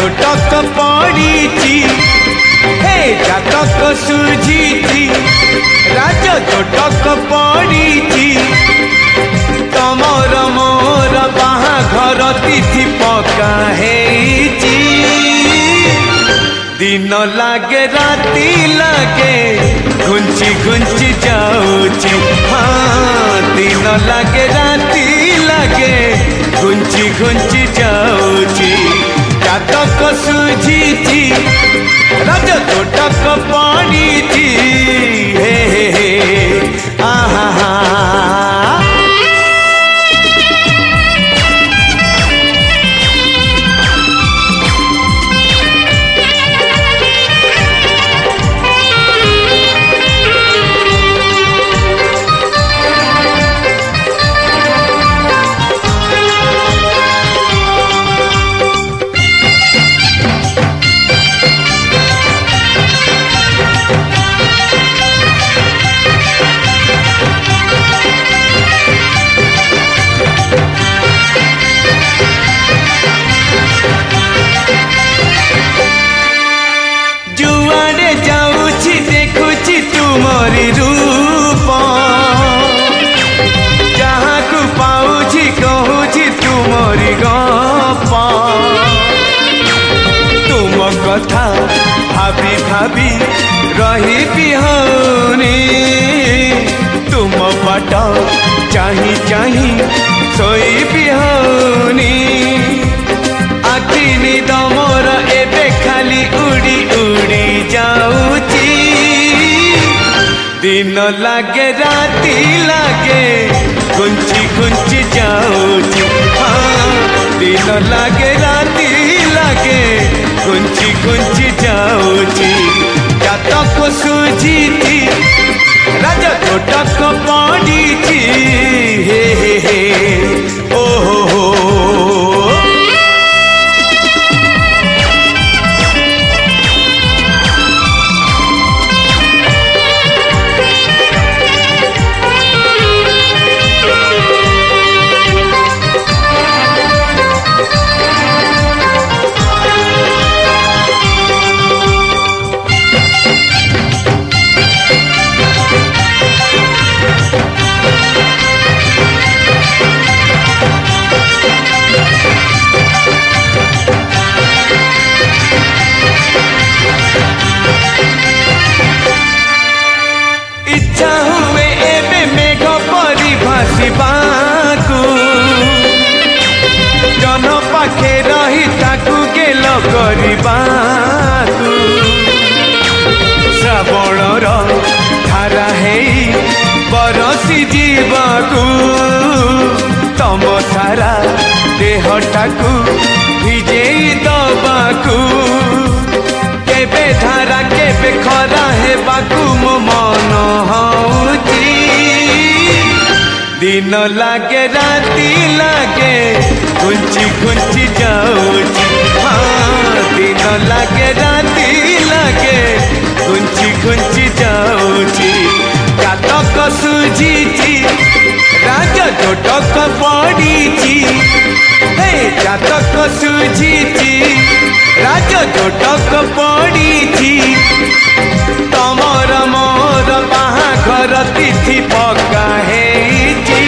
जोटक पड़ी हे जातक सुझी राज जोटक पड़ी तमर मोर बाहाघर तिथि पका हेची दिन लागे राती लागे घुंची घुंची जाऊची हाँ दिन लागे राती लागे घुंची घुंची जाऊची जातक सुझी राज जोटक पड़ी हे आहा तुमरी रूप जहाँ को पाऊँ कहूँ तुमरी गप तुम कथा भाभी भाभी रही बिहनी तुम बाट चाही चाही सोई बिहनी आखि निद मोर एबे खाली उड़ी उड़ी जाऊची दिन लागे राती लागे घुंची घुंची जाऊची हाँ दिन लागे राती लागे घुंची घुंची जाऊची जातक सुझी राज जोटक पड़ी हे ओ हो इच्छा हुए एबे मेघ परी भासिबाकू जन पाखे रही ताकू गेल करिबाकू श्रावणर धारा हेई बरसी जीवाकू तम सारा देहटाकू भिजेई दबाकू केबे धारा केबे खरा हेबाकू मो मन हौची दिन लागे राती लागे घुंची घुंची जाऊची हाँ दिन लागे राती लागे घुंची घुंची जाऊची जातक सुझी राज जोटक पड़ी हे जातक सुझी राज जोटक पड़ी तमर मोर बाहाघर तिथि पका हेची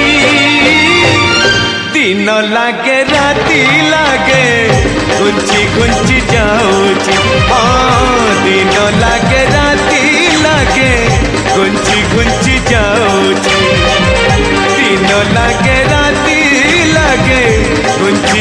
दिन लागे राती लागे घुंची घुंची जाऊची हाँ दिन लागे राती लागे घुंची घुंची जाऊची दिन लागे राती लागे घुंची